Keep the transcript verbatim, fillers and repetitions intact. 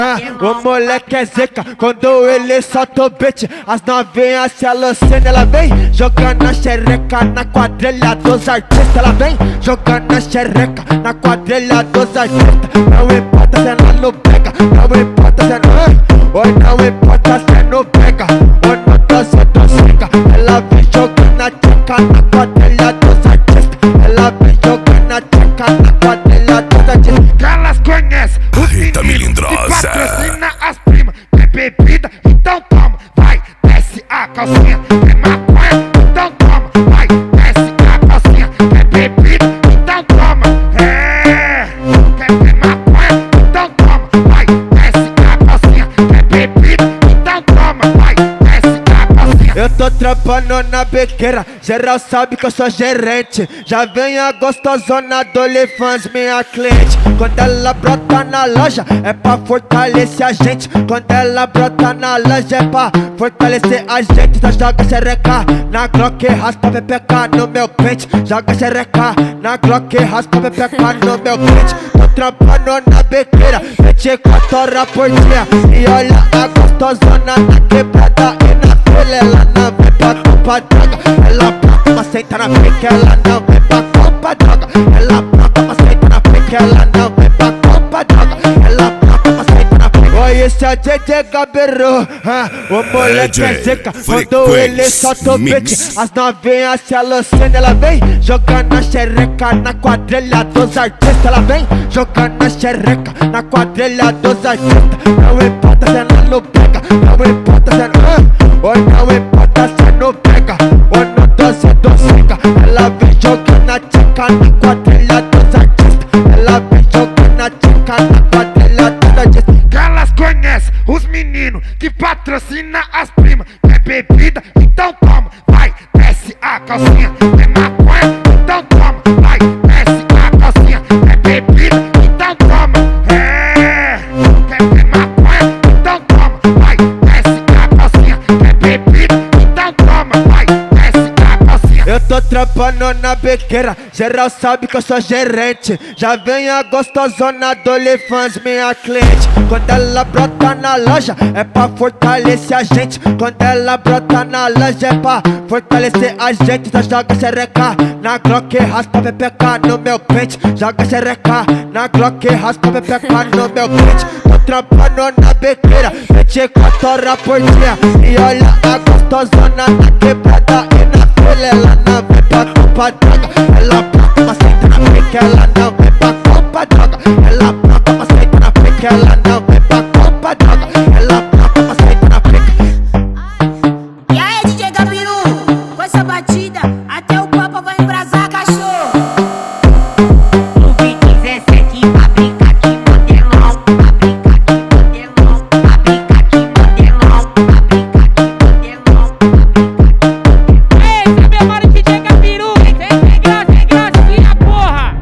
Ah, o moleque é zica, quando ele solta o beat, as novinhas se alucinam. Ela vem jogando a xereca na quadrilha dos artistas. Ela vem jogando a xereca na quadrilha dos artistas. Não importa se ela não pega, não importa se não, oi, não importa se não pega, ou não dança, dança. Ela vem jogando a tcheca na quadrilha dos artistas. Ela vem jogando a tcheca na quadrilha dos artistas. Que elas conhecem os Rita meninos que Melindrosa. patrocina as primas. Tem bebida, então toma, vai, desce a calcinha. Tem maconha, então toma, vai, desce a calcinha. Tem bebida, então toma, é. Quer ter maconha, então toma, vai, desce a calcinha. Tem bebida, então toma, vai, desce a calcinha. Eu tô trampando na biqueira, geral sabe que eu sou gerente. Já vem a gostosona do OnlyFans, minha cliente. Quando ela brota na loja, é pra fortalecer a gente. Quando ela brota na loja, é pra fortalecer a gente. Só joga xereca na Glock, raspa P P K no meu pente. Joga xereca na Glock, raspa P P K no meu pente. Tô trampando na biqueira, vinte e quatro horas por dia. E olha a gostosona na quebrada e na fila. Ela não vem pra comprar droga, ela brota, mas senta na pique. Ela não vem pra comprar droga, ela brota, mas senta na pique. Ela não vem pra comprar droga, ela brota, mas senta na pique. Oi, esse é D J Gabiru, ah, o moleque é zica, quando ele solta o beat, as novinhas se alucinam. Ela vem jogando a xereca na quadrilha dos artistas. Ela vem jogando a xereca na quadrilha dos artistas. Não importa se ela não pega, não importa se não, oi, não importa se não pega, ou não dança, dança. Ela vem jogando a tcheca na quadrilha dos artistas. Ela vem jogando a tcheca na quadrilha dos artistas. Que elas conhecem os meninos que patrocina as primas. Tem bebida, então toma, vai, desce a calcinha. Tem maconha, então toma, vai, desce a calcinha. Tem bebida, então toma, é. Quer ter maconha, então toma, vai, desce a calcinha. Tem bebida, então toma, vai, desce a calcinha. Eu tô trampando na biqueira, geral sabe que eu sou gerente. Já vem a gostosona do OnlyFans, minha cliente. Quando ela brota na loja, é pra fortalecer a gente. Quando ela brota na loja, é pra fortalecer a gente. Só joga xereca na Glock, raspa P P K no meu pente. Joga xereca na Glock, raspa P P K no meu pente. Tô trampando na biqueira, vinte e quatro horas por dia. E olha a gostosona na quebrada e na fila. Ela não vem pra comprar droga, ela brota, mas senta na pique. Ela não vem pra comprar droga, ela brota, mas senta na pique. Ela não